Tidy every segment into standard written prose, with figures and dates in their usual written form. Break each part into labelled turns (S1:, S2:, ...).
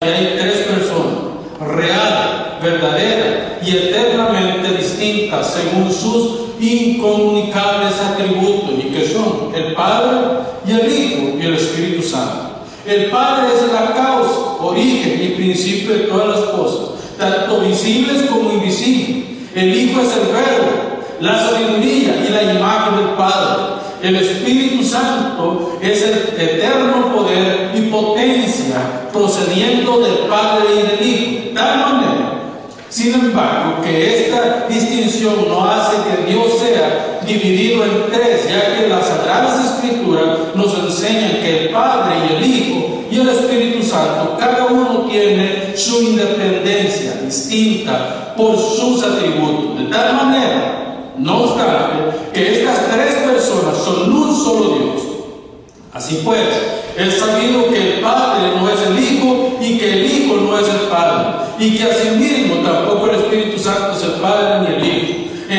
S1: hay tres personas, real, verdadera y eternamente distintas según sus incomunicables atributos, y que son el Padre y el Hijo y el Espíritu Santo. El Padre es la causa, origen y principio de todas las cosas, tanto visibles como invisibles. El Hijo es el Verbo, la sabiduría y la imagen del Padre. El Espíritu Santo es el eterno poder y potencia procediendo del Padre y del Hijo. De tal manera, sin embargo, que esta distinción no hace que Dios sea dividido en tres, ya que las Sagradas Escrituras nos enseñan que el Padre y el Hijo y el Espíritu Santo, cada uno tiene su independencia distinta por sus atributos. De tal manera, no obstante, que estas tres personas son un solo Dios. Así pues, es sabido que el Padre no es el Hijo y que el Hijo no es el Padre, y que asimismo tampoco el Espíritu Santo es el Padre ni el Hijo.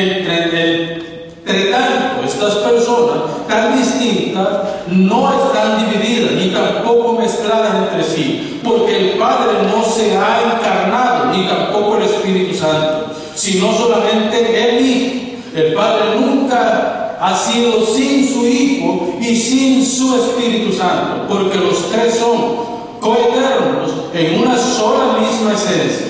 S1: Entre tanto, estas personas tan distintas no están divididas ni tampoco mezcladas entre sí, porque el Padre no se ha encarnado, ni tampoco el Espíritu Santo, sino solamente el Hijo. El Padre nunca ha sido sin su Hijo y sin su Espíritu Santo, porque los tres son coeternos en una sola misma esencia.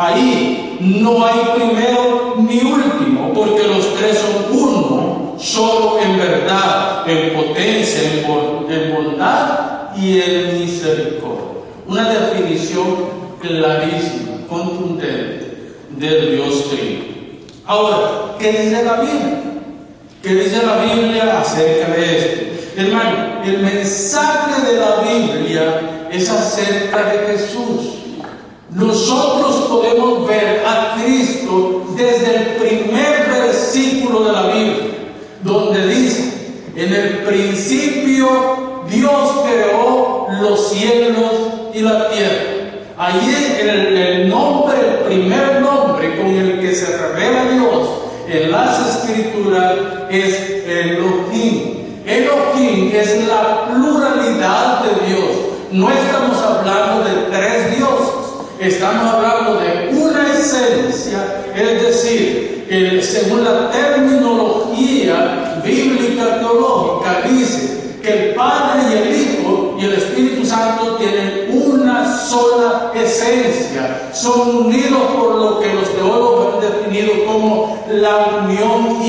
S1: Ahí no hay primero ni último, porque los tres son uno, solo en verdad, en potencia, en bondad y en misericordia. Una definición clarísima, contundente del Dios Trino. Ahora, ¿qué dice la Biblia? ¿Qué dice la Biblia acerca de esto? Hermano, el mensaje de la Biblia es acerca de Jesús. Nosotros podemos ver a Cristo desde el primer versículo de la Biblia, donde dice: en el principio Dios creó los cielos y la tierra. Allí el nombre, el primer nombre con el que se revela Dios en las Escrituras es Elohim. Elohim es la pluralidad de Dios. No estamos hablando de tres dioses, estamos hablando de una esencia, es decir, según la terminología bíblica teológica, dice que el Padre y el Hijo y el Espíritu Santo tienen una sola esencia, son unidos por lo que los teólogos han definido como la unión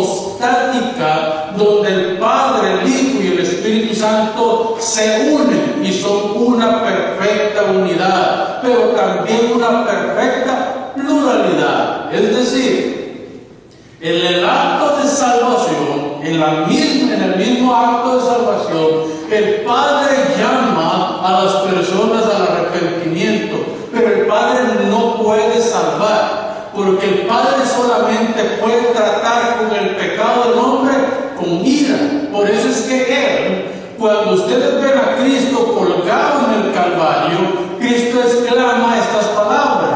S1: hipostática, donde el Padre, el Hijo y el Espíritu Santo se unen y son una perfecta unidad, pero también una perfecta pluralidad. Es decir, en el acto de salvación, en el mismo acto de salvación, el Padre llama a las personas al arrepentimiento, pero el Padre no puede salvar, porque el Padre solamente puede tratar con el pecado del hombre con ira. Por eso es que Él, cuando ustedes ven a Cristo colgado en el Calvario, Cristo exclama estas palabras: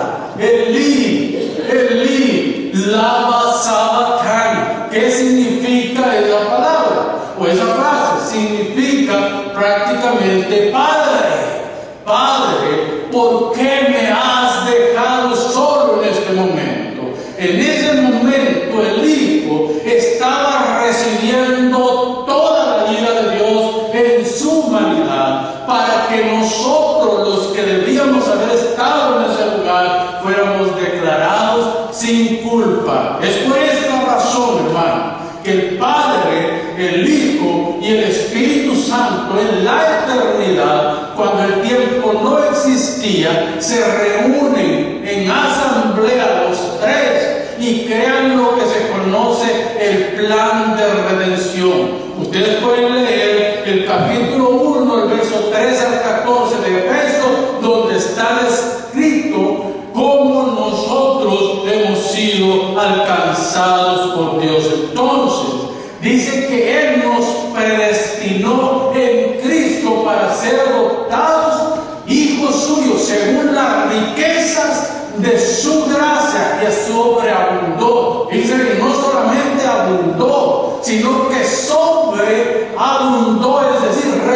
S1: Elí, Elí, lama sabachthani. ¿Qué significa esa palabra? O esa frase significa prácticamente: Padre, Padre, ¿por qué me has dejado solo en este momento? En ese momento el Hijo estaba recibiendo toda la ira de Dios en su humanidad, para que nosotros, los que debíamos haber estado en ese lugar, fuéramos declarados sin culpa. Es por esta razón, hermano, que el Padre, el Hijo y el Espíritu Santo en la eternidad, cuando el tiempo no existía, se reúnen en asamblea los tres y crean lo que se conoce el plan de redención. Ustedes pueden leer el capítulo 1, el verso 13 al 14 de Efesios, donde está escrito cómo nosotros hemos sido alcanzados por Dios. Entonces, dice que Él nos predestinó en Cristo para ser adoptados hijos suyos según las riquezas de su gracia que sobreabundó. Dice que no solamente abundó, sino que sobreabundó, es decir,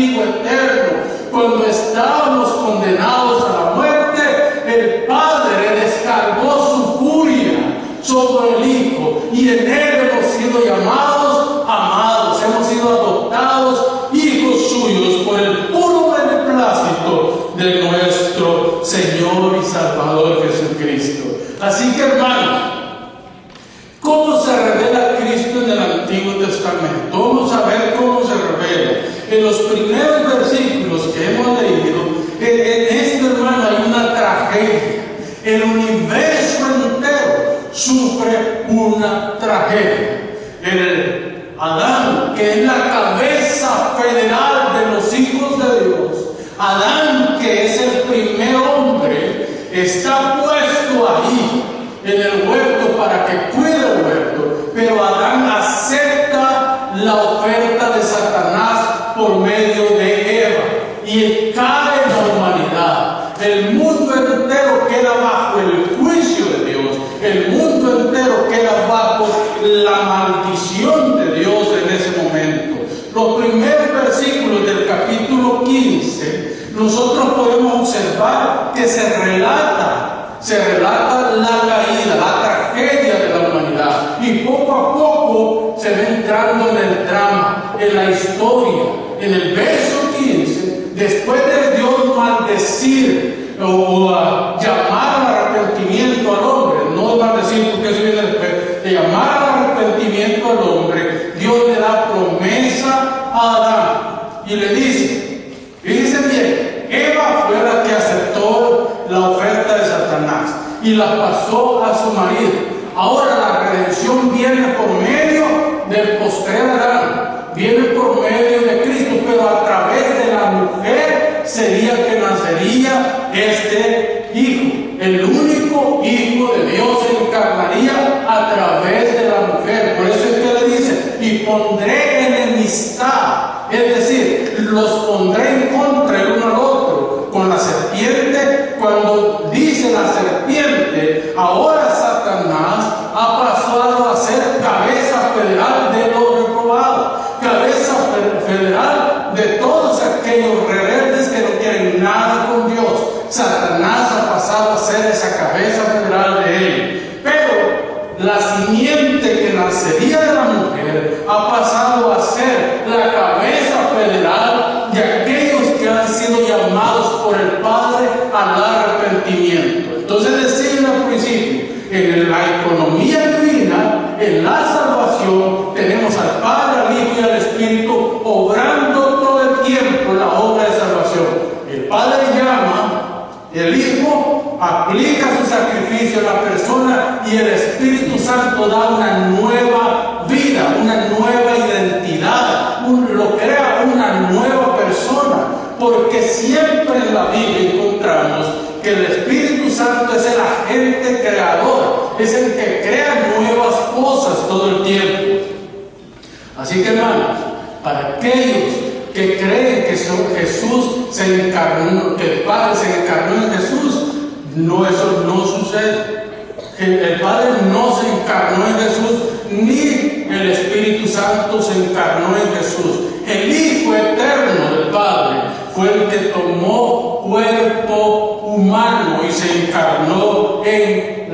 S1: castigo eterno. Cuando estábamos condenados a la muerte, el Padre descargó su furia sobre el Hijo, y en Él hemos sido llamados amados, hemos sido adoptados hijos suyos por el puro beneplácito de nuestro Señor y Salvador Jesucristo. Así que, hermanos, ¿cómo se revela Cristo en el Antiguo Testamento? Vamos a ver cómo se revela. En los primeros versículos que hemos leído, en esto, hermano, hay una tragedia. El universo entero sufre una tragedia. El Adán, que es la cabeza federal de los hijos de Dios, Adán, que es el primer hombre, está puesto ahí en el huerto para que cuide el huerto, pero Adán acepta la oferta de Satanás por medio de Eva y cae en la humanidad. El mundo entero queda bajo el juicio de Dios, el mundo entero queda bajo la maldición de Dios en ese momento. Los primeros versículos del capítulo 15, nosotros podemos observar que se relata la caída, la tragedia de la humanidad, y poco a poco se va entrando en el drama, en la historia. En el verso 15, después de Dios maldecir o llamar al arrepentimiento al hombre, no maldecir porque eso viene después, de llamar al arrepentimiento al hombre, Dios le da promesa a Adán y le dice, fíjense bien, Eva fue la que aceptó la oferta de Satanás y la pasó a su marido. Ahora la redención viene por medio del postrer Adán, viene por medio de Cristo, pero a través de la mujer sería que nacería este hijo. El único hijo de Dios se encarnaría a través de la mujer. Por eso es que le dice, y pondré enemistad, es decir, los pondré en contra el uno al otro. Con la serpiente, cuando dice la serpiente, ahora Satanás ha pasado a ser cabeza federal de los reprobados, cabeza federal de todos aquellos rebeldes que no quieren nada con Dios. Satanás ha pasado a ser esa cabeza federal de él. Pero la simiente que nacería de la mujer ha pasado a ser la cabeza federal de aquellos que han sido llamados por el Padre al arrepentimiento. Entonces decía al principio, en la economía divina, en la salvación, tenemos al Padre, al Hijo y al Espíritu obrando todo el tiempo la obra de salvación. El Padre llama, el Hijo aplica su sacrificio a la persona y el Espíritu Santo da una nueva vida, una nueva identidad, lo crea una nueva persona, porque siempre en la Biblia encontramos que el Espíritu Santo es el agente creador, es el que crea nuevas cosas todo el tiempo. Así que, hermanos, para aquellos que creen que Jesús se encarnó, que el Padre se encarnó en Jesús, no, eso no sucede. El Padre no se encarnó en Jesús, ni el Espíritu Santo se encarnó en Jesús. El Hijo eterno del Padre fue el que tomó cuerpo humano y se encarnó en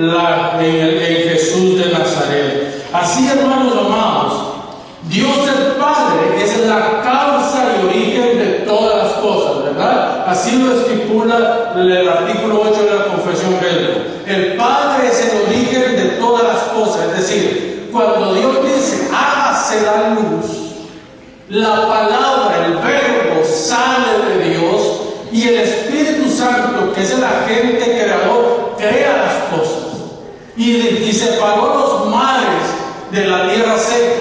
S1: Jesús de Nazaret. Así, hermanos amados, Dios el Padre es la causa y origen de todas las cosas, ¿verdad? Así lo estipula el artículo 8 de la Confesión Belga. El Padre es el origen de todas las cosas, es decir, cuando Dios dice, hágase la luz, la palabra, el verbo sale de Dios y el Espíritu Santo, que es el agente creador, crea las cosas. Y separó los mares de la tierra seca.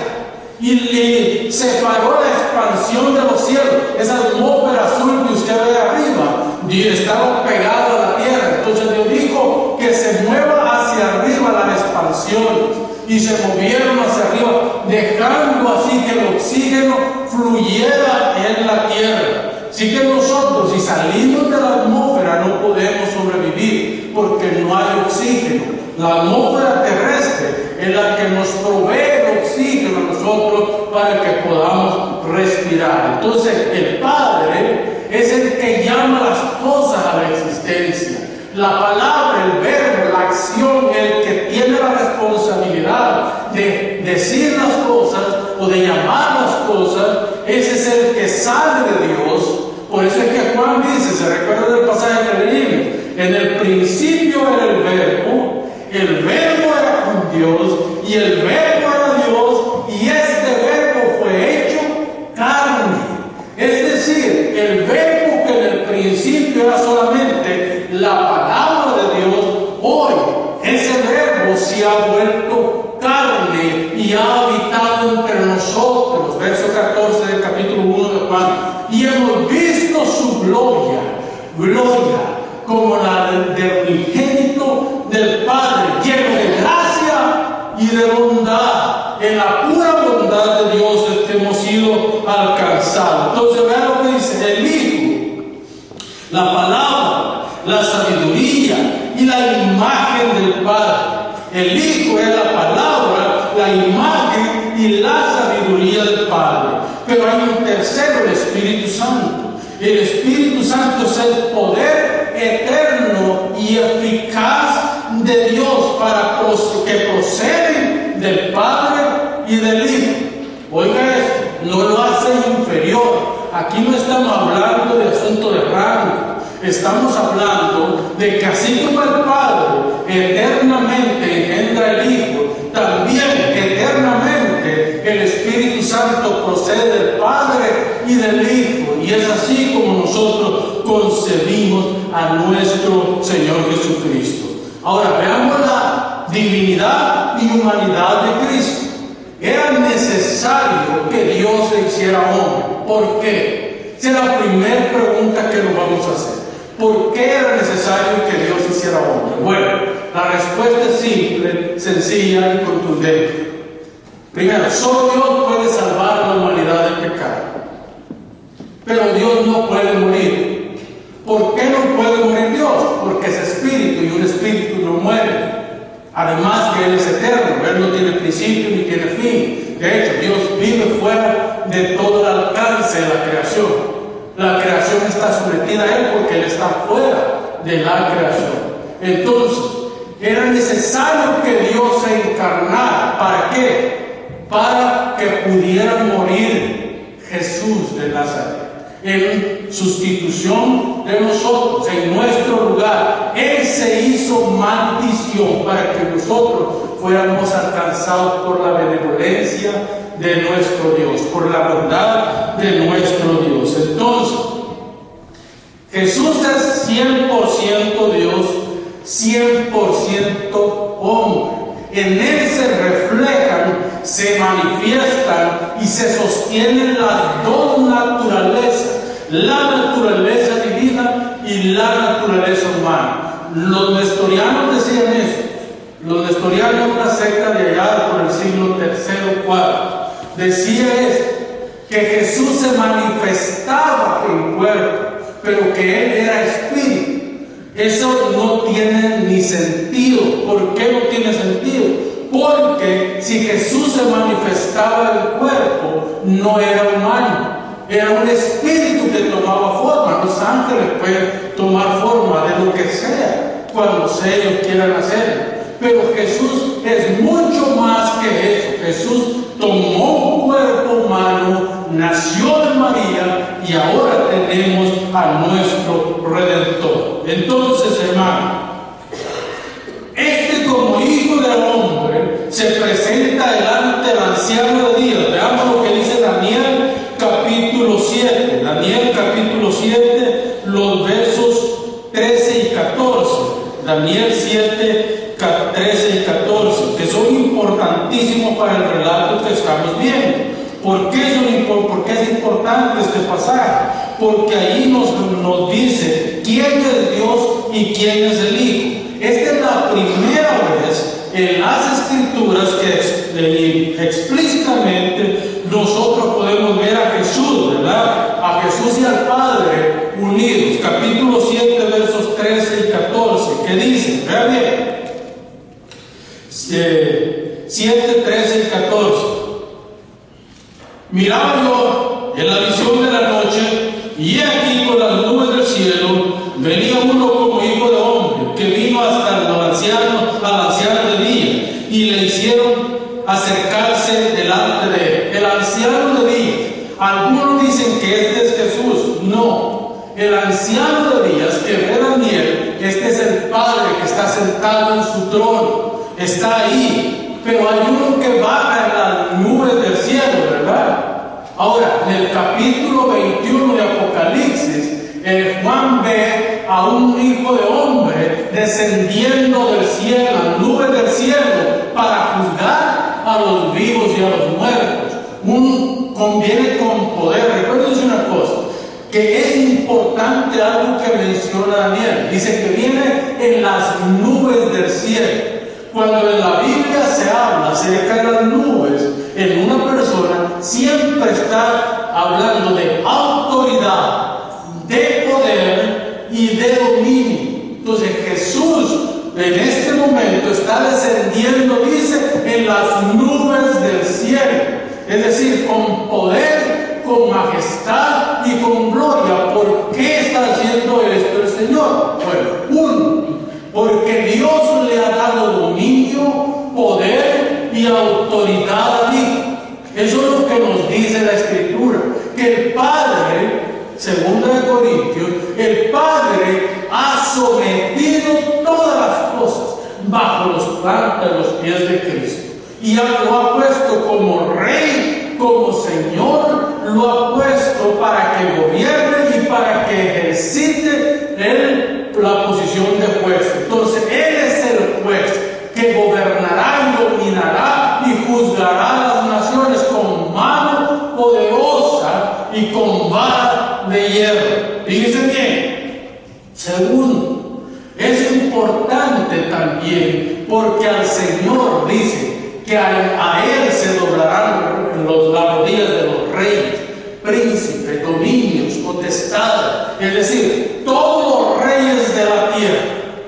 S1: Y separó la expansión de los cielos. Esa atmósfera azul que usted ve arriba estaba pegada a la tierra. Entonces Dios dijo que se mueva hacia arriba las expansiones. Y se movieron hacia arriba, dejando así que el oxígeno fluyera en la tierra. Así que nosotros, si salimos de la atmósfera, no podemos sobrevivir porque no hay oxígeno. La atmósfera terrestre es la que nos provee el oxígeno a nosotros para que podamos respirar. Entonces, el Padre es el que llama las cosas a la existencia. La palabra, el verbo, la acción, el que tiene la responsabilidad de decir las cosas o de llamar las cosas, ese es el que sale de Dios. Por eso es que Juan dice, se recuerda del pasaje que leímos, en el principio era el verbo era con Dios, y el verbo era Dios, y este verbo fue hecho carne. Es decir, el verbo que en el principio era solamente la palabra de Dios, hoy ese verbo se ha vuelto carne y ha habitado entre nosotros. Verso 14 del capítulo 1 de Juan. Y hemos visto su gloria como la del unigénito del Padre, lleno de gracia y de bondad. En la pura bondad de Dios es que hemos sido alcanzados. Entonces vean lo que dice el Hijo, la palabra, la sabiduría y la imagen del Padre. El Hijo es la palabra, la imagen y la sabiduría del Padre. Pero hay un tercero, el Espíritu Santo. El Espíritu Santo es el poder eterno y eficaz de Dios que proceden del Padre y del Hijo. Oiga esto, no lo hace inferior. Aquí no estamos hablando de asunto de rango. Estamos hablando de que así como el Padre eternamente engendra el Hijo, también eternamente el Espíritu Santo procede del Padre y del Hijo. Y es así como nosotros concebimos a nuestro Señor Jesucristo. Ahora veamos la divinidad y humanidad de Cristo. Era necesario que Dios se hiciera hombre. ¿Por qué? Esa es la primera pregunta que nos vamos a hacer. ¿Por qué era necesario que Dios se hiciera hombre? Bueno, la respuesta es simple, sencilla y contundente. Primero, solo Dios puede salvar a la humanidad del pecado. Pero Dios no puede morir. ¿Por qué no puede morir Dios? Porque es espíritu y un espíritu no muere. Además que Él es eterno, Él no tiene principio ni tiene fin. De hecho, Dios vive fuera de todo el alcance de la creación. La creación está sometida a Él porque Él está fuera de la creación. Entonces, era necesario que Dios se encarnara. ¿Para qué? Para que pudiera morir Jesús de Nazaret en sustitución de nosotros, en nuestro lugar. Él se hizo maldición para que nosotros fuéramos alcanzados por la benevolencia de nuestro Dios, por la bondad de nuestro Dios. Entonces, Jesús es 100% Dios, 100% hombre. En Él se reflejan, se manifiestan y se sostienen las dos naturalezas, la naturaleza divina y la naturaleza humana. Los nestorianos decían eso. Los nestorianos, una secta de allá por el siglo III o IV, decía esto, que Jesús se manifestaba en cuerpo, pero que Él era espíritu. Eso no tiene ni sentido. ¿Por qué no tiene sentido? Porque si Jesús se manifestaba en cuerpo, no era humano, era un espíritu que tomaba forma. Los ángeles pueden tomar forma de lo que sea cuando ellos quieran hacerlo. Pero Jesús es mucho más que eso. Jesús tomó un cuerpo humano, nació de María y ahora tenemos a nuestro Redentor. Entonces, hermano, como hijo del hombre se presenta delante del anciano de días. Veamos lo que dice Daniel capítulo 7. Daniel capítulo 7, los versos 13 y 14. Daniel 7, 13 y 14, que son importantísimos para el relato que estamos viendo. ¿Por qué es importante este pasaje? Porque ahí nos dice quién es Dios y quién es el Hijo. Esta es la primera vez en las Escrituras que explícitamente nosotros podemos ver a Jesús, ¿verdad? A Jesús y al Padre unidos. Capítulo 7, versos 13 y 14, que dicen, vean bien, 7, 13 y 14. el anciano de días que ve a Daniel, este es el Padre que está sentado en su trono, está ahí, pero hay uno que baja en las nubes del cielo, ¿verdad? Ahora, en el capítulo 21 de Apocalipsis, Juan ve a un hijo de hombre descendiendo del cielo, las nubes del cielo, para juzgar a los vivos y a los muertos. Viene con poder. Recuérdense una cosa, que es importante algo que menciona Daniel. Dice que viene en las nubes del cielo. Cuando en la Biblia se habla acerca de las nubes, en una persona siempre está hablando de autoridad, de poder y de dominio. Entonces Jesús en este momento está descendiendo, dice, en las nubes del cielo. Es decir, con poder, con majestad y con gloria. ¿Por qué está haciendo esto el Señor? Bueno, uno, porque Dios le ha dado dominio, poder y autoridad al Hijo. Eso es lo que nos dice la Escritura, que el Padre, 2 Corintios, el Padre ha sometido todas las cosas bajo los plantas de los pies de Cristo. Y lo ha puesto como Rey, como Señor, lo ha puesto para que gobierne y para que ejercite la posición de juez. Entonces, Él es el juez que gobernará y dominará y juzgará a las naciones con mano poderosa y con vara de hierro. Fíjense bien. Segundo, es importante también porque al Señor dice que a Él se doblarán las rodillas de los reyes, príncipes, dominios, potestades, es decir, todos los reyes de la tierra,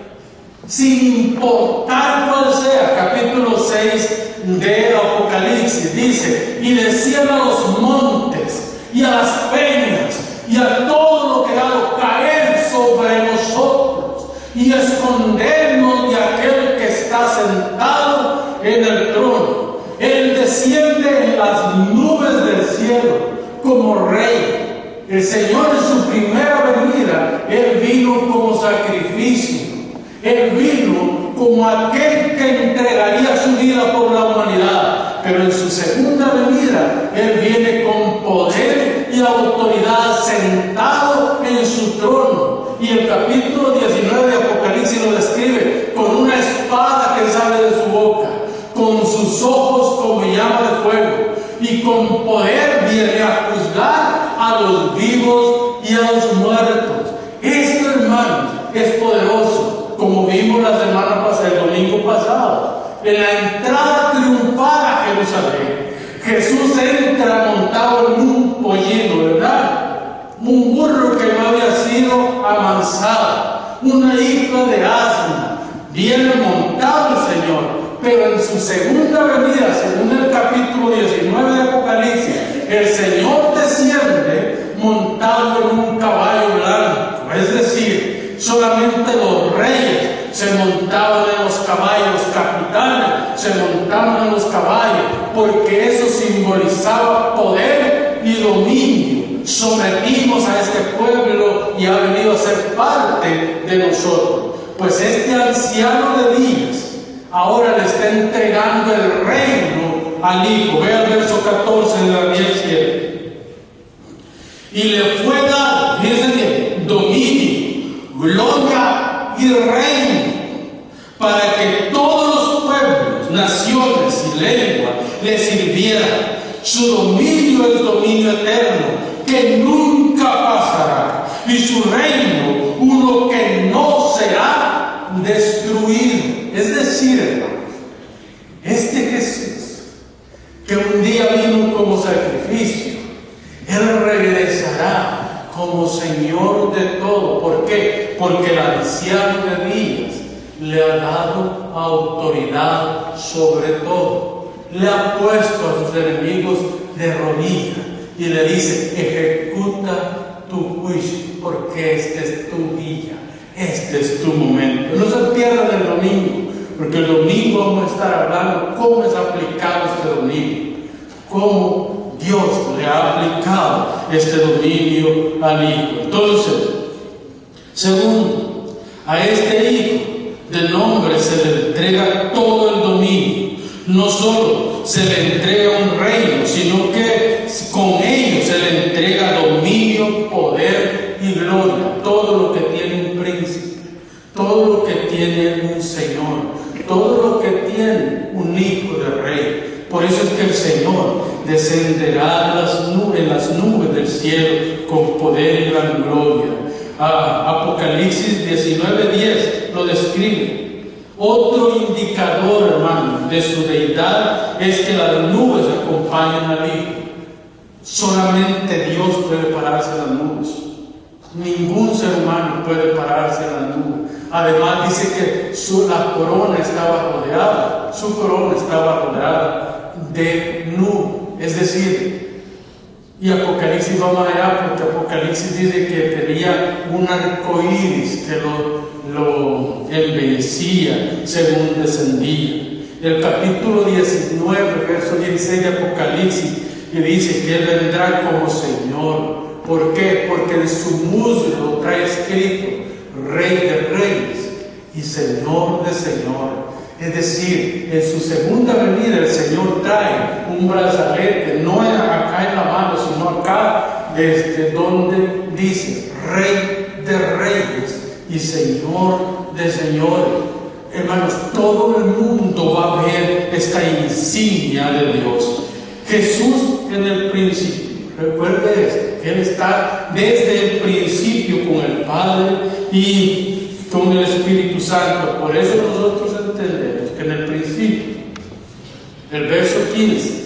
S1: sin importar cuál sea. Capítulo 6 de Apocalipsis dice: y decían a los montes y a las peñas y a todo lo creado caer sobre nosotros y escondernos de aquel que está sentado en el trono. Él desciende en las nubes del cielo como Rey. El Señor en su primera venida, Él vino como sacrificio. Él vino como aquel que entregaría su vida por la humanidad. Pero en su segunda venida, Él viene con poder y autoridad sentado en su trono. Y el capítulo 19 de Apocalipsis lo describe con una espada que sale de su boca, con sus ojos como llama de fuego, y con poder viene a juzgar a los vivos y a los muertos. Esto, hermanos, es poderoso, como vimos la semana pasada, el domingo pasado, en la entrada triunfal a Jerusalén. Jesús entra montado en un pollino, ¿verdad? Un burro que no había sido amansado, una hija de asna. Viene montado el Señor, pero en su segunda venida, según el capítulo 19 de Apocalipsis, el Señor desciende montado en un caballo blanco. Es decir, solamente los reyes se montaban en los caballos, los capitanes se montaban en los caballos, porque eso simbolizaba poder y dominio. Sometimos a este pueblo y ha venido a ser parte de nosotros. Pues este anciano de días ahora le está entregando el reino al Hijo. Ve al verso 14 de Daniel 7. Y le fue dado, fíjense bien, dominio, gloria y reino, para que todos los pueblos, naciones y lenguas le sirvieran. Su dominio es dominio eterno, que nunca pasará, y su reino uno que no será destruido. Es decir, hermanos, este Jesús que un día vino como sacrificio, Él regresará como Señor de todo. ¿Por qué? Porque el anciano de días le ha dado autoridad sobre todo. Le ha puesto a sus enemigos de rodillas y le dice: ejecuta tu juicio, porque este es tu día, este es tu momento. No se pierdan el domingo, porque el domingo vamos a estar hablando cómo es aplicado este dominio, cómo Dios le ha aplicado este dominio al Hijo. Entonces, Segundo, a este Hijo del Hombre se le entrega todo el dominio. No solo se le entrega un reino, sino que con ello se le entrega dominio, poder y gloria. Todo lo que tiene un príncipe, todo lo que tiene un Señor, todo lo que tiene un hijo de rey. Por eso es que el Señor descenderá en las nubes del cielo con poder y gran gloria. Apocalipsis 19:10 lo describe. Otro indicador, hermano, de su deidad es que las nubes acompañan al Hijo. Solamente Dios puede pararse en las nubes. Ningún ser humano puede pararse en las nubes. Además dice que la corona estaba rodeada, su corona estaba rodeada de nube. Es decir, y Apocalipsis va más allá, porque Apocalipsis dice que tenía un arco iris que lo embellecía según descendía. El capítulo 19, verso 16 de Apocalipsis, que dice que Él vendrá como Señor. ¿Por qué? Porque en su muslo trae escrito Rey de Reyes y Señor de Señores. Es decir, en su segunda venida el Señor trae un brazalete, no acá en la mano, sino acá, desde donde dice Rey de Reyes y Señor de Señores. Hermanos, todo el mundo va a ver esta insignia de Dios. Jesús en el principio, recuerde esto, que Él está desde el principio con el Padre y con el Espíritu Santo. Por eso nosotros entendemos que en el principio, el verso 15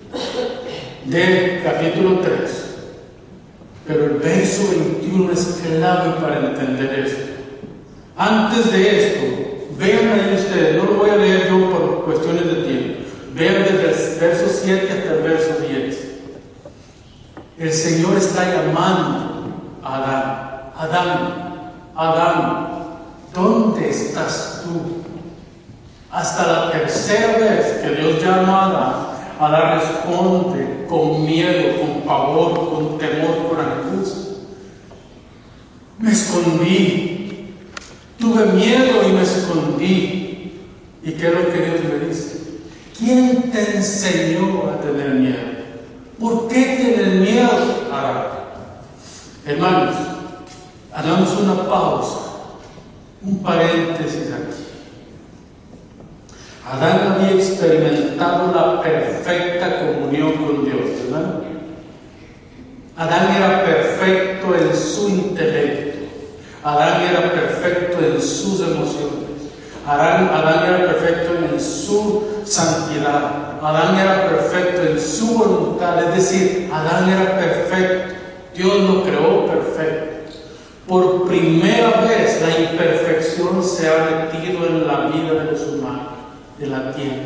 S1: del capítulo 3, pero el verso 21 es clave para entender esto. Antes de esto, vean ahí ustedes, no lo voy a leer yo por cuestiones de tiempo, vean desde el verso 7 hasta el verso 10. El Señor está llamando a Adán. Adán, Adán, ¿dónde estás tú? Hasta la tercera vez que Dios llama a Adán, Adán responde con miedo, con pavor, con temor, con angustia. Me escondí, tuve miedo y me escondí. ¿Y qué es lo que Dios le dice? ¿Quién te enseñó a tener miedo? ¿Por qué tienes miedo, Adán? Hermanos, hagamos una pausa, un paréntesis aquí. Adán había experimentado la perfecta comunión con Dios, ¿verdad? Adán era perfecto en su intelecto. Adán era perfecto en sus emociones. Adán era perfecto en su santidad. Adán era perfecto en su voluntad. Es decir, Adán era perfecto. Dios lo creó perfecto. Por primera vez la imperfección se ha metido en la vida de los humanos, de la tierra.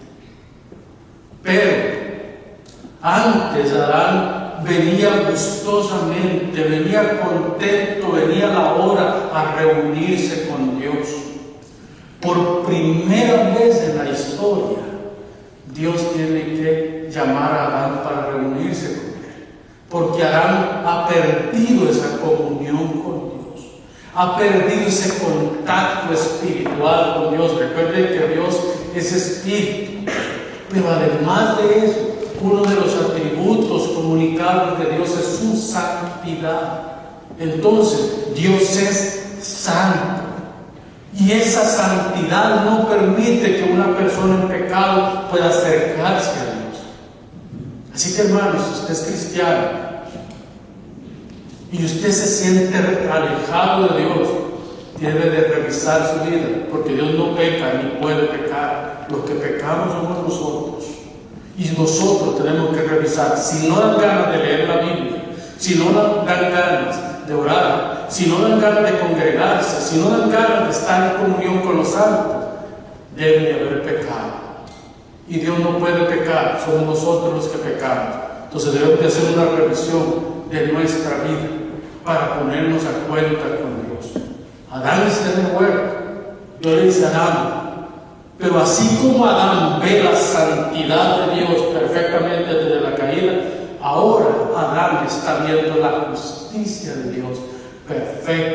S1: Pero antes Adán venía gustosamente, venía contento, venía la hora a reunirse con Dios. Por primera vez en la historia, Dios tiene que llamar a Adán para reunirse con él, porque Adán ha perdido esa comunión con Dios, ha perdido ese contacto espiritual con Dios. Recuerden que Dios es espíritu, pero además de eso, uno de los atributos comunicables de Dios es su santidad. Entonces, Dios es santo. Y esa santidad no permite que una persona en pecado pueda acercarse a Dios. Así que, hermanos, si usted es cristiano y usted se siente alejado de Dios, debe de revisar su vida, porque Dios no peca ni puede pecar. Los que pecamos somos nosotros. Y nosotros tenemos que revisar. Si no dan ganas de leer la Biblia, si no dan ganas de orar, si no dan ganas de congregarse, si no dan ganas de estar en comunión con los santos, debe de haber pecado. Y Dios no puede pecar, somos nosotros los que pecamos. Entonces debemos de hacer una revisión de nuestra vida para ponernos a cuenta con Dios. Adán está en el huerto. Dios le dice a Adán, pero así como Adán ve la santidad de Dios perfectamente desde la caída, ahora Adán está viendo la justicia de Dios perfecta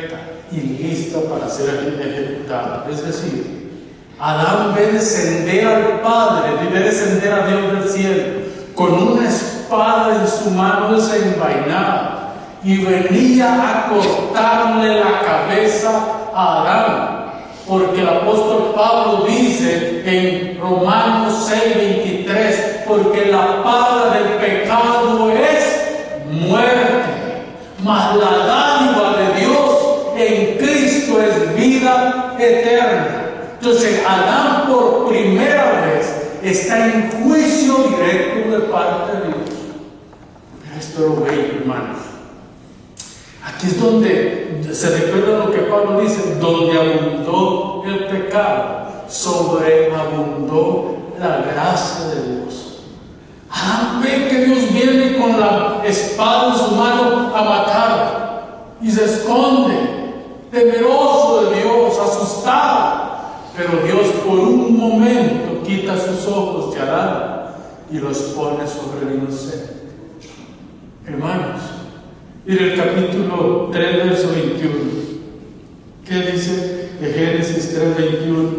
S1: y lista para ser ejecutada. Es decir, Adán ve descender al Padre, ve descender a Dios del cielo, con una espada en su mano desenvainada, y venía a cortarle la cabeza a Adán. Porque el apóstol Pablo dice en Romanos 6:23, porque la paga del pecado es muerte, mas la dádiva de Dios en Cristo es vida eterna. Entonces Adán por primera vez está en juicio directo de parte de Dios. Pero esto lo veis, hermanos. Aquí es donde se recuerda lo que Pablo dice: donde abundó el pecado, sobreabundó la gracia de Dios. Adán ve que Dios viene con la espada en su mano a matar y se esconde, temeroso de Dios, asustado. Pero Dios por un momento quita sus ojos de Adán y los pone sobre el inocente. Hermanos, mire el capítulo 3, verso 21. ¿Qué dice de Génesis 3:21?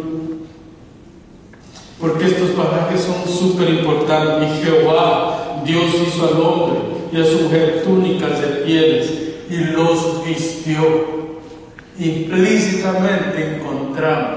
S1: Porque estos pasajes son súper importantes. Y Jehová, Dios hizo al hombre y a su mujer túnicas de pieles y los vistió. Implícitamente encontramos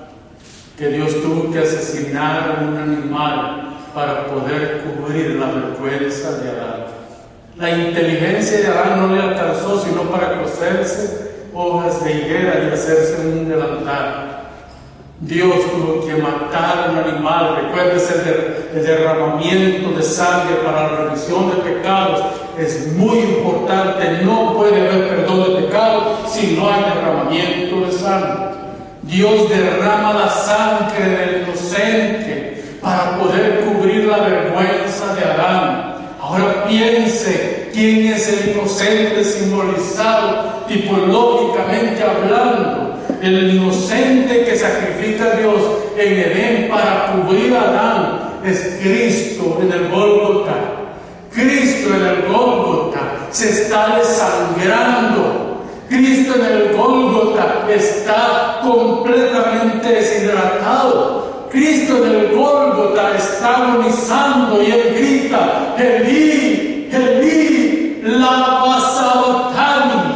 S1: que Dios tuvo que asesinar a un animal para poder cubrir la vergüenza de Adán. La inteligencia de Adán no le alcanzó sino para coserse hojas de higuera y hacerse un delantal. Dios tuvo que matar a un animal. Recuérdese el derramamiento de sangre para la remisión de pecados. Es muy importante. No puede haber perdón de pecados si no hay derramamiento de sangre. Dios derrama la sangre del inocente para poder cubrir la vergüenza de Adán. Ahora piense quién es el inocente simbolizado tipológicamente hablando. El inocente que sacrifica a Dios en Edén para cubrir a Adán es Cristo en el Gólgota. Cristo en el Gólgota se está desangrando. Cristo en el Gólgota está completamente deshidratado. Cristo en el Gólgota está agonizando y él grita: Elí, Elí, lama sabachthani.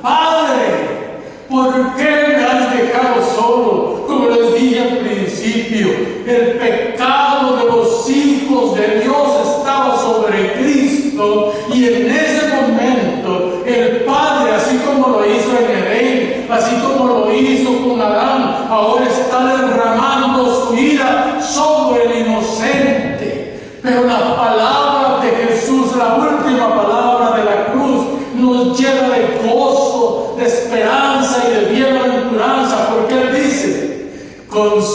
S1: Padre, ¿por qué me has dejado solo? Como les dije al principio, el pecado de los hijos de Dios estaba sobre Cristo, y en ese momento el Padre, así como lo hizo en Edén, así como lo hizo con Adán, ahora está derramando su ira sobre el inocente. Pero la palabra de Jesús, la última palabra de la cruz, nos llena de gozo, de esperanza y de bienaventuranza, porque Él dice: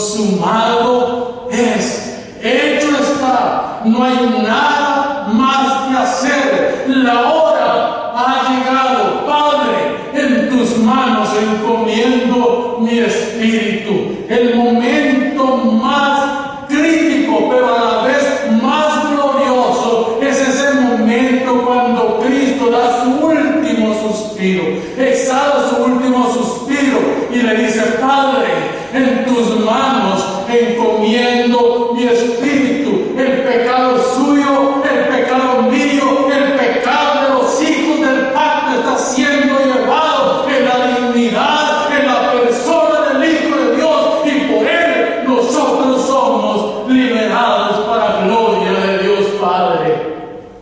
S1: consumado es, hecho está, no hay nada más que hacer, la hora ha llegado. Padre, en tus manos encomiendo mi espíritu. El momento más crítico, pero a la vez más glorioso, es ese momento cuando Cristo da su último suspiro, exhala su último suspiro y le dice: Padre, en tus manos encomiendo mi espíritu. El pecado es suyo, el pecado mío, el pecado de los hijos del pacto está siendo llevado en la dignidad, en la persona del Hijo de Dios, y por Él nosotros somos liberados para gloria de Dios Padre.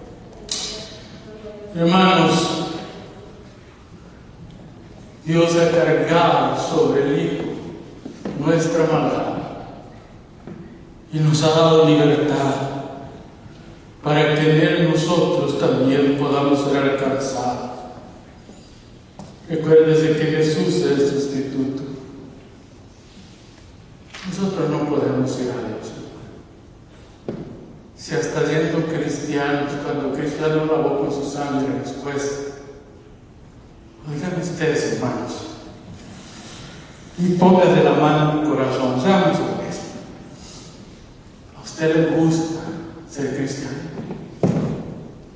S1: Hermanos, Dios ha cargado sobre el Hijo nuestra maldad y nos ha dado libertad para que en Él nosotros también podamos ser alcanzados. Recuérdese que Jesús es el sustituto. Nosotros no podemos ir a Dios. Si hasta siendo cristianos, cuando Cristo ya nos lavó con su sangre después, oigan ustedes, hermanos, y póngase la mano en el corazón, seamos honestos. ¿A usted le gusta ser cristiano?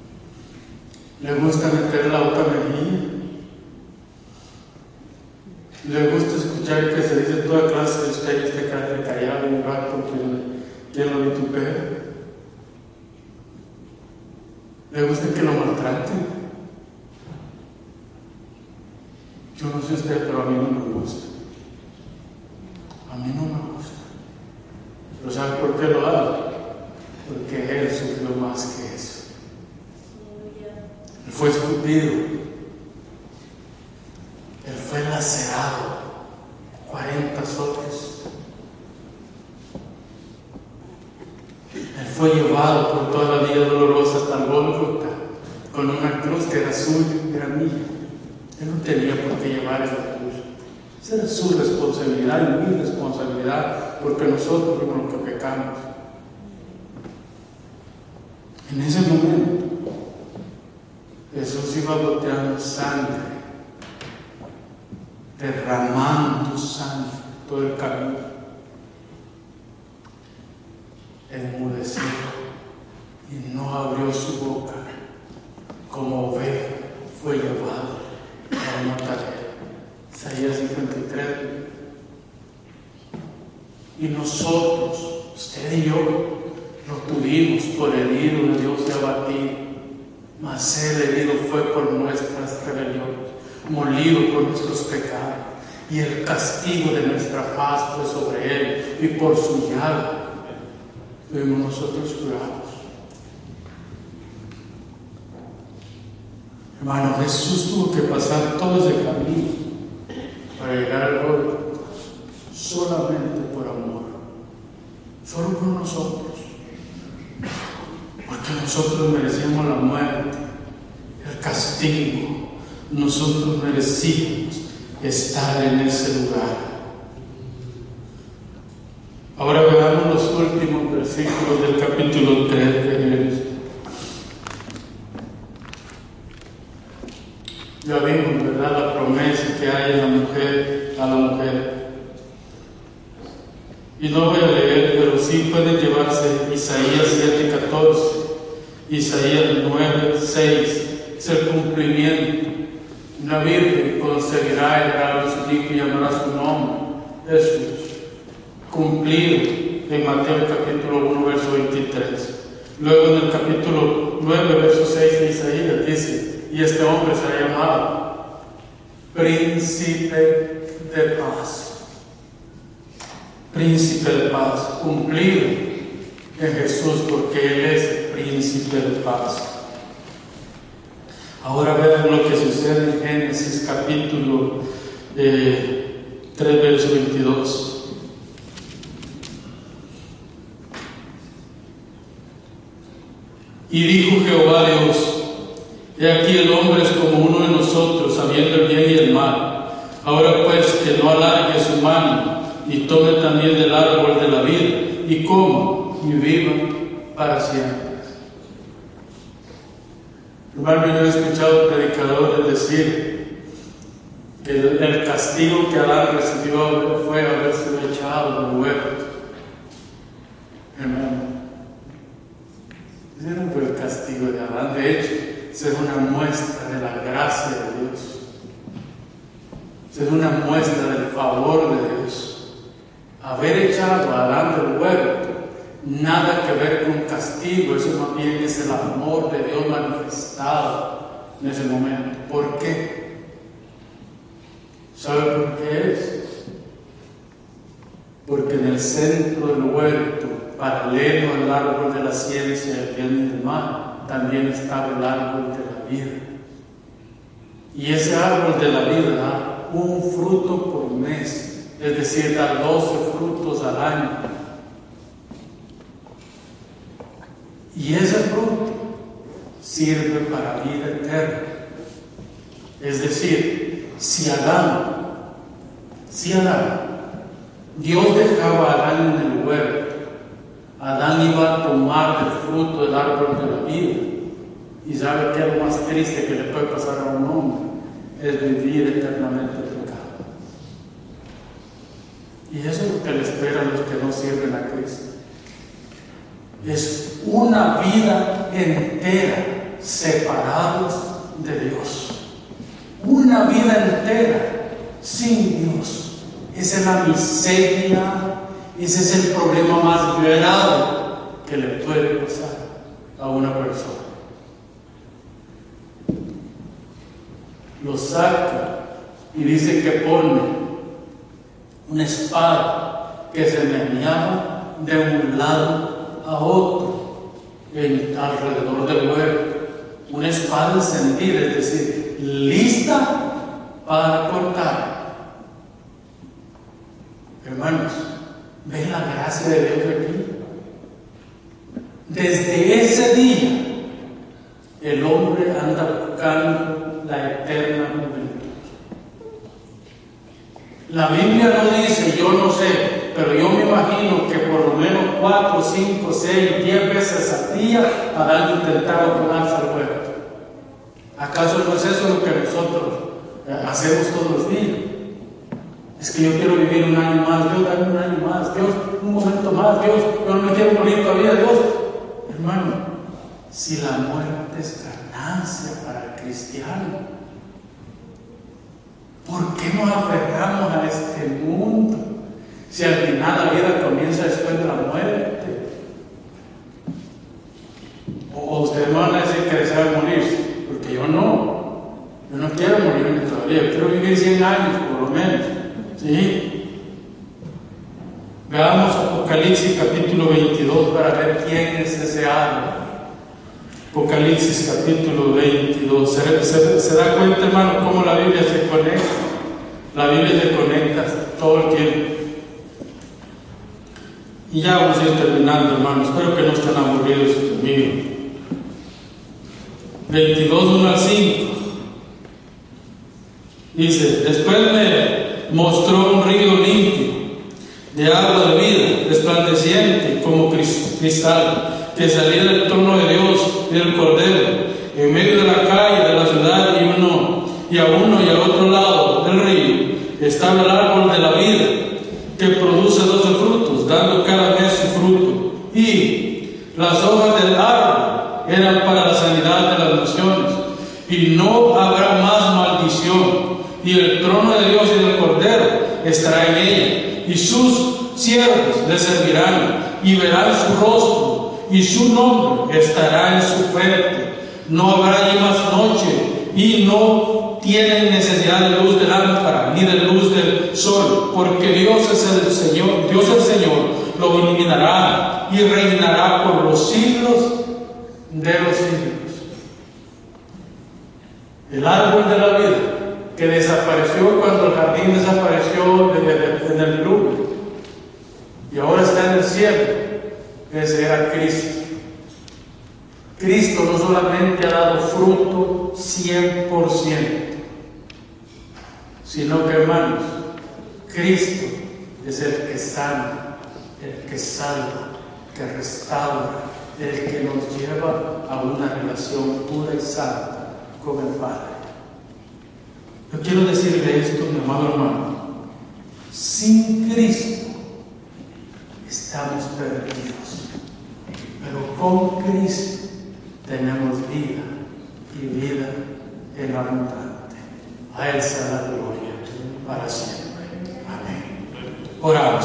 S1: ¿Le gusta meter la otra mejilla? Le gusta escuchar que se dice toda clase de ustedes que quedan callados un rato que lo vitupera. Le gusta que lo maltraten. Yo no sé usted, pero a mí no me gusta. A mí no me gusta. ¿Pero sabe por qué lo hago? Porque Él sufrió más que eso. Él fue escupido. Él fue lacerado 40 azotes. Él fue llevado por toda la vía dolorosa hasta el Gólgota con una cruz que era suya, era mía. Él no tenía por qué llevar esa cruz. Esa era su responsabilidad y mi responsabilidad, porque nosotros fuimos los que pecamos. En ese momento, Jesús iba goteando sangre, derramando sangre todo el camino. Enmudeció y no abrió su boca, como oveja fue llevado a una tarea. Isaías 53. Y nosotros, usted y yo, lo tuvimos por herido de Dios y abatido, mas Él herido fue por nuestras rebeliones, molido por nuestros pecados, y el castigo de nuestra paz fue sobre Él, y por su llaga fuimos nosotros curados. Hermano, Jesús tuvo que pasar todo ese camino para llegar al Gólgota, solamente por amor, solo por nosotros, porque nosotros merecíamos la muerte, el castigo. Nosotros merecíamos estar en ese lugar. Ahora veamos los últimos versículos del capítulo 3 de Génesis. Ya vimos, ¿verdad?, la promesa que hay en la mujer, a la mujer. Y no voy a leer, pero sí pueden llevarse Isaías 7:14, Isaías 9:6, es el cumplimiento. Una virgen concebirá y dará a su hijo y llamará su nombre Jesús, cumplido en Mateo capítulo 1, verso 23. Luego en el capítulo 9, verso 6 de Isaías dice: y este hombre será llamado Príncipe de Paz. Príncipe de Paz, cumplido en Jesús, porque Él es el Príncipe de Paz. Ahora vean lo que sucede en Génesis capítulo 3, verso 22. Y dijo Jehová Dios: he aquí el hombre es como uno de nosotros, sabiendo el bien y el mal. Ahora pues, que no alargue su mano y tome también del árbol de la vida y coma y viva para siempre. Hermano, yo he escuchado predicadores decir que el castigo que Adán recibió fue haber sido echado del huerto. Hermano, ese no fue el castigo de Adán. De hecho, esa es una muestra de la gracia de Dios. Esa es una muestra del favor de Dios. Haber echado a Adán del huerto, nada que ver con castigo, eso más bien es el amor de Dios manifestado en ese momento. ¿Por qué? ¿Sabe por qué es? Porque en el centro del huerto, paralelo al árbol de la ciencia del bien y del mal, también estaba el árbol de la vida. Y ese árbol de la vida da un fruto por mes, es decir, da 12 frutos al año. Y ese fruto sirve para vida eterna. Es decir, si Adán, Dios dejaba a Adán en el huerto, Adán iba a tomar el fruto del árbol de la vida. Y sabe que es lo más triste que le puede pasar a un hombre, es vivir eternamente pecado. Y eso es lo que le espera a los que no sirven a Cristo. Es una vida entera separados de Dios. Una vida entera
S2: sin Dios. Esa es la miseria, ese es el problema más grave que le puede pasar a una persona. Lo saca y dice que pone una espada que se meneaba de un lado a otro alrededor del huerto. Una espada encendida, es decir, lista para cortar. Hermanos, ¿ven la gracia de Dios aquí? Desde ese día, el hombre anda buscando la eterna juventud. La Biblia no dice, yo no sé, pero yo me imagino que por lo menos 4, 5, 6, 10 veces al día Adán intentaba colarse al huerto. ¿Acaso no es eso lo que nosotros hacemos todos los días? Es que yo quiero vivir un año más, Dios, dame un año más, Dios, un momento más, Dios, yo no me quiero morir todavía, Dios. Hermano, si la muerte es ganancia para el cristiano, ¿por qué nos aferramos a este mundo? Si al final la vida comienza después de la muerte. O ustedes me van a decir que desean morirse, porque yo no quiero morirme todavía, yo quiero vivir 100 años por lo menos. ¿Sí? Veamos Apocalipsis capítulo 22 para ver quién es ese árbol. Apocalipsis capítulo 22. ¿Se da cuenta, hermano, cómo la Biblia se conecta? La Biblia se conecta todo el tiempo. Y ya vamos a ir terminando, hermano. Espero que no estén aburridos conmigo. 22, 1 al 5. Dice: después me mostró un río limpio de agua de vida, resplandeciente como cristal, que salía del trono de Dios y del Cordero, en medio de la calle de la ciudad, y a uno y al otro lado del río estaba el árbol de la vida, que produce 12 frutos, dando cada mes su fruto, y las hojas del árbol eran para la sanidad de las naciones, y no habrá más maldición, y el trono de Dios y del Cordero estará en ella, y sus siervos le servirán, y verán su rostro, y su nombre estará en su frente. No habrá allí más noche, y no tienen necesidad de luz de lámpara, ni de luz del sol, porque Dios es el Señor, Dios el Señor lo iluminará, y reinará por los siglos de los siglos. El árbol de la vida, que desapareció cuando el jardín desapareció en el diluvio, y ahora está en el cielo, ese era Cristo. Cristo no solamente ha dado fruto 100%, sino que, hermanos, Cristo es el que sana, el que salva, que restaura, el que nos lleva a una relación pura y santa con el Padre. Yo quiero decirle esto, mi amado hermano: sin Cristo estamos perdidos, pero con Cristo tenemos vida, y vida en abundante. A Él sea la gloria para siempre. Amén. Oramos.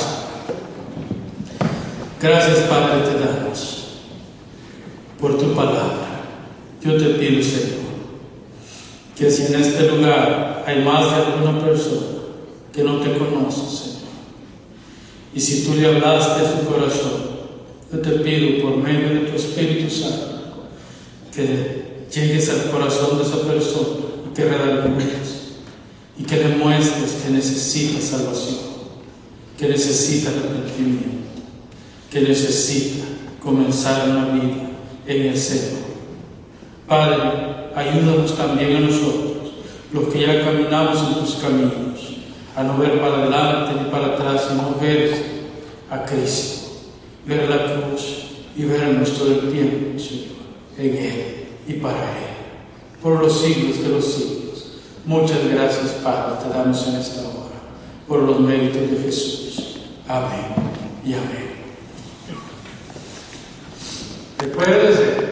S2: Gracias, Padre, te damos por tu palabra. Yo te pido, Señor, que si en este lugar hay más de alguna persona que no te conoce, Señor, y si tú le hablaste a su corazón, yo te pido por medio de tu Espíritu Santo que llegues al corazón de esa persona y que redargües y que le muestres que necesita salvación, que necesita arrepentimiento, que necesita comenzar una vida en el Señor. Padre, ayúdanos también a nosotros, los que ya caminamos en tus caminos, a no ver para adelante ni para atrás, sino ver a Cristo, ver la cruz y vernos todo el tiempo, Señor, en Él y para Él, por los siglos de los siglos. Muchas gracias, Padre, te damos en esta hora, por los méritos de Jesús. Amén y amén. Recuérdese